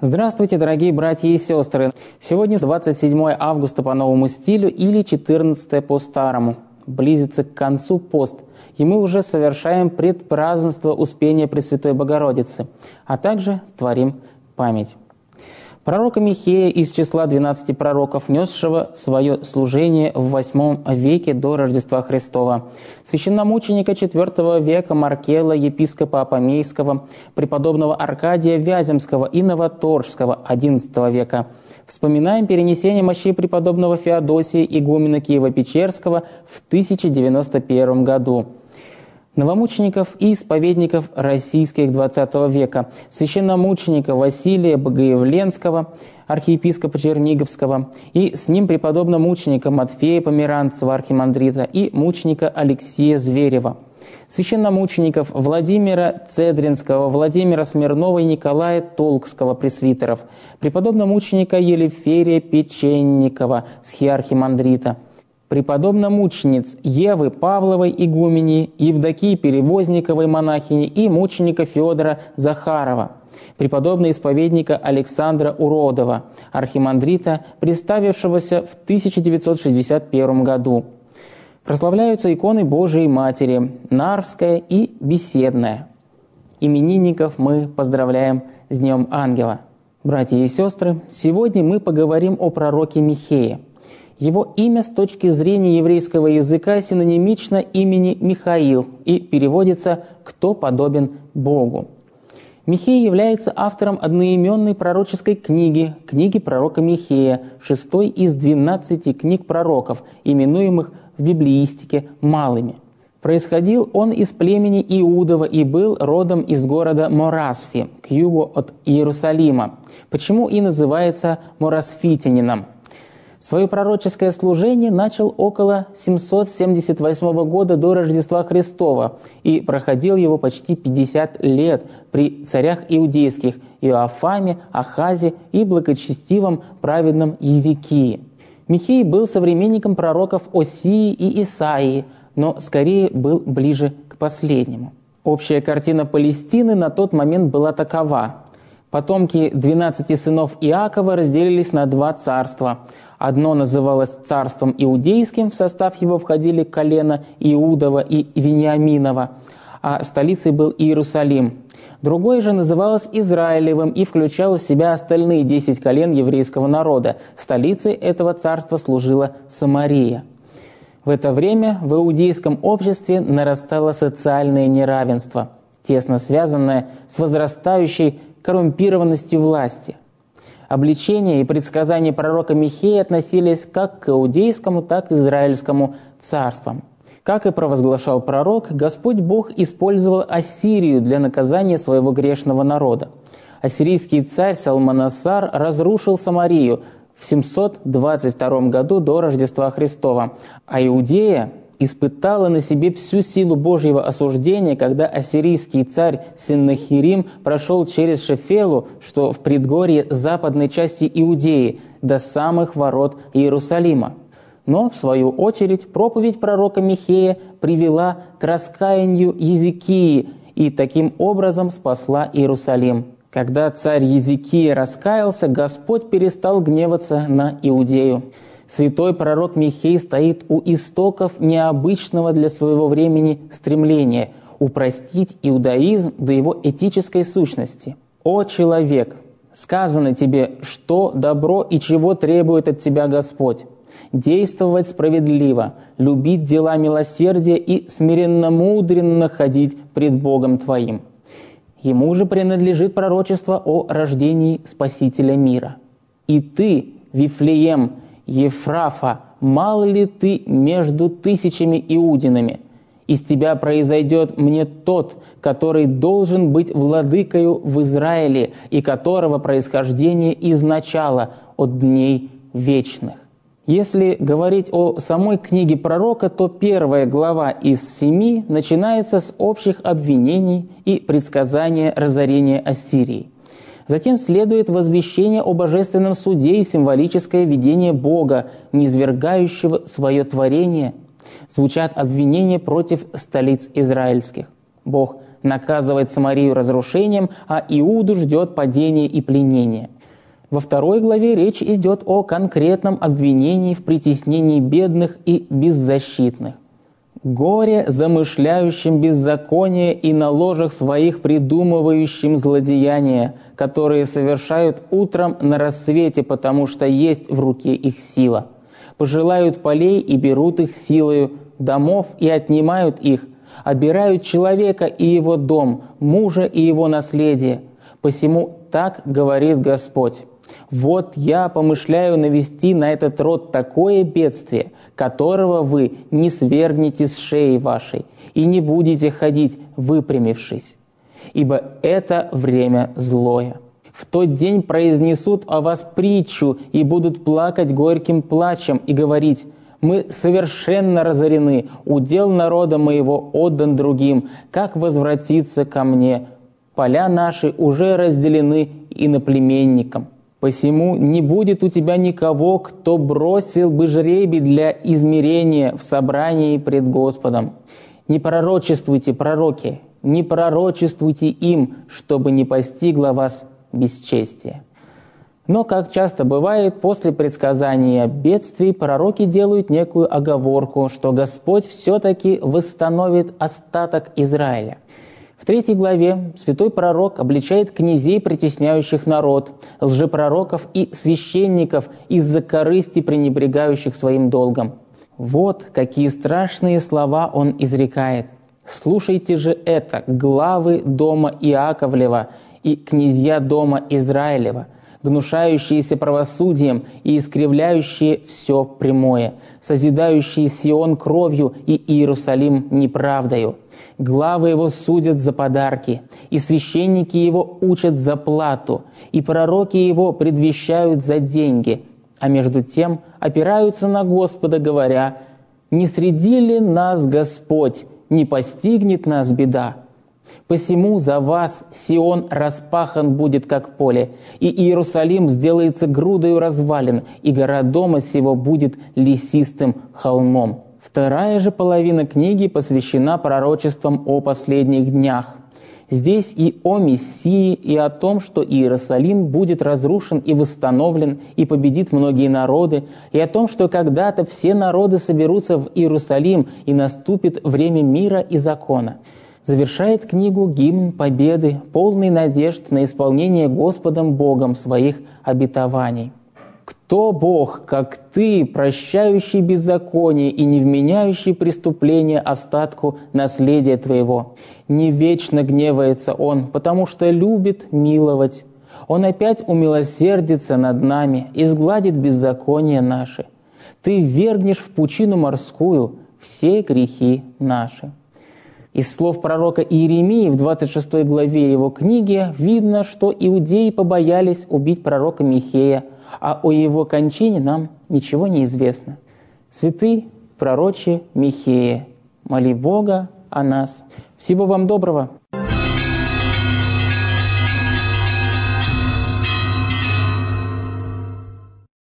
Здравствуйте, дорогие братья и сестры! Сегодня 27 августа по новому стилю или 14 по старому. Близится к концу пост, и мы уже совершаем предпразднество Успения Пресвятой Богородицы, а также творим память. Пророка Михея из числа 12 пророков, несшего свое служение в 8 веке до Рождества Христова, священномученика IV века Маркела, епископа Апамейского, преподобного Аркадия Вяземского и Новоторжского XI века. Вспоминаем перенесение мощей преподобного Феодосия, игумена Киево-Печерского, в 1091 году. Новомучеников и исповедников российских XX века, священномученика Василия Богоявленского, архиепископа Черниговского, и с ним преподобного мученика Матфея Померанцева, архимандрита, и мученика Алексея Зверева, священномучеников Владимира Цедринского, Владимира Смирнова и Николая Толкского, пресвитеров, преподобного мученика Елеферия Печенникова, схиархимандрита, преподобно-мучениц Евы Павловой игумени, Евдокии Перевозниковой монахини и мученика Федора Захарова, преподобно-исповедника Александра Уродова, архимандрита, представившегося в 1961 году. Прославляются иконы Божией Матери, Нарвская и Беседная. Именинников мы поздравляем с Днем Ангела. Братья и сестры, сегодня мы поговорим о пророке Михее. Его имя с точки зрения еврейского языка синонимично имени Михаил и переводится «кто подобен Богу». Михей является автором одноименной пророческой книги, книги пророка Михея, 6 из 12 книг пророков, именуемых в библеистике малыми. Происходил он из племени Иудова и был родом из города Морасфи, к югу от Иерусалима, почему и называется морасфитянином. Свое пророческое служение начал около 778 года до Рождества Христова и проходил его почти 50 лет при царях иудейских Иоафаме, Ахазе и благочестивом праведном Езекии. Михей был современником пророков Осии и Исаии, но скорее был ближе к последнему. Общая картина Палестины на тот момент была такова. Потомки 12 сынов Иакова разделились на два царства. Одно называлось царством иудейским, в состав его входили колена Иудова и Вениаминова, а столицей был Иерусалим. Другое же называлось Израилевым и включало в себя остальные 10 колен еврейского народа. Столицей этого царства служила Самария. В это время в иудейском обществе нарастало социальное неравенство, тесно связанное с возрастающей коррумпированностью власти. Обличения и предсказания пророка Михея относились как к иудейскому, так и к израильскому царствам. Как и провозглашал пророк, Господь Бог использовал Ассирию для наказания своего грешного народа. Ассирийский царь Салманасар разрушил Самарию в 722 году до Рождества Христова, а Иудея испытала на себе всю силу Божьего осуждения, когда ассирийский царь Сеннахирим прошел через Шефелу, что в предгорье западной части Иудеи, до самых ворот Иерусалима. Но, в свою очередь, проповедь пророка Михея привела к раскаянию Езекии и таким образом спасла Иерусалим. Когда царь Езекия раскаялся, Господь перестал гневаться на Иудею. Святой пророк Михей стоит у истоков необычного для своего времени стремления упростить иудаизм до его этической сущности. «О человек, сказано тебе, что добро и чего требует от тебя Господь. Действовать справедливо, любить дела милосердия и смиренно-мудренно ходить пред Богом твоим». Ему же принадлежит пророчество о рождении Спасителя мира. «И ты, Вифлеем, Ефрафа, мал ли ты между тысячами иудинами? Из тебя произойдет мне тот, который должен быть владыкою в Израиле и которого происхождение изначало от дней вечных». Если говорить о самой книге пророка, то первая глава из 7 начинается с общих обвинений и предсказания разорения Ассирии. Затем следует возвещение о божественном суде и символическое видение Бога, низвергающего свое творение. Звучат обвинения против столиц израильских. Бог наказывает Самарию разрушением, а Иуду ждет падение и пленение. Во 2 главе речь идет о конкретном обвинении в притеснении бедных и беззащитных. «Горе замышляющим беззаконие и на ложах своих придумывающим злодеяния, которые совершают утром на рассвете, потому что есть в руке их сила. Пожелают полей и берут их силою, домов и отнимают их, обирают человека и его дом, мужа и его наследие. Посему так говорит Господь. Вот я помышляю навести на этот род такое бедствие, которого вы не свергнете с шеи вашей и не будете ходить, выпрямившись. Ибо это время злое. В тот день произнесут о вас притчу и будут плакать горьким плачем и говорить: мы совершенно разорены, удел народа моего отдан другим, как возвратиться ко мне? Поля наши уже разделены иноплеменникам. Посему не будет у тебя никого, кто бросил бы жребий для измерения в собрании пред Господом. Не пророчествуйте, пророки, не пророчествуйте им, чтобы не постигло вас бесчестие». Но, как часто бывает, после предсказания бедствий пророки делают некую оговорку, что Господь все-таки восстановит остаток Израиля. В 3 главе святой пророк обличает князей, притесняющих народ, лжепророков и священников из-за корысти, пренебрегающих своим долгом. Вот какие страшные слова он изрекает. «Слушайте же это, главы дома Иаковлева и князья дома Израилева, гнушающиеся правосудием и искривляющие все прямое, созидающие Сион кровью и Иерусалим неправдою. Главы его судят за подарки, и священники его учат за плату, и пророки его предвещают за деньги, а между тем опираются на Господа, говоря: не среди ли нас Господь, не постигнет нас беда? Посему за вас Сион распахан будет, как поле, и Иерусалим сделается грудою развалин, и гора дома сего будет лесистым холмом». 2 же половина книги посвящена пророчествам о последних днях. Здесь и о Мессии, и о том, что Иерусалим будет разрушен и восстановлен, и победит многие народы, и о том, что когда-то все народы соберутся в Иерусалим, и наступит время мира и закона. Завершает книгу гимн победы, полный надежд на исполнение Господом Богом своих обетований. «Кто Бог, как Ты, прощающий беззаконие и не вменяющий преступление остатку наследия Твоего? Не вечно гневается Он, потому что любит миловать. Он опять умилосердится над нами и сгладит беззакония наши. Ты ввергнешь в пучину морскую все грехи наши». Из слов пророка Иеремии в 26 главе его книги видно, что иудеи побоялись убить пророка Михея, а о его кончине нам ничего не известно. Святый пророче Михея, моли Бога о нас. Всего вам доброго!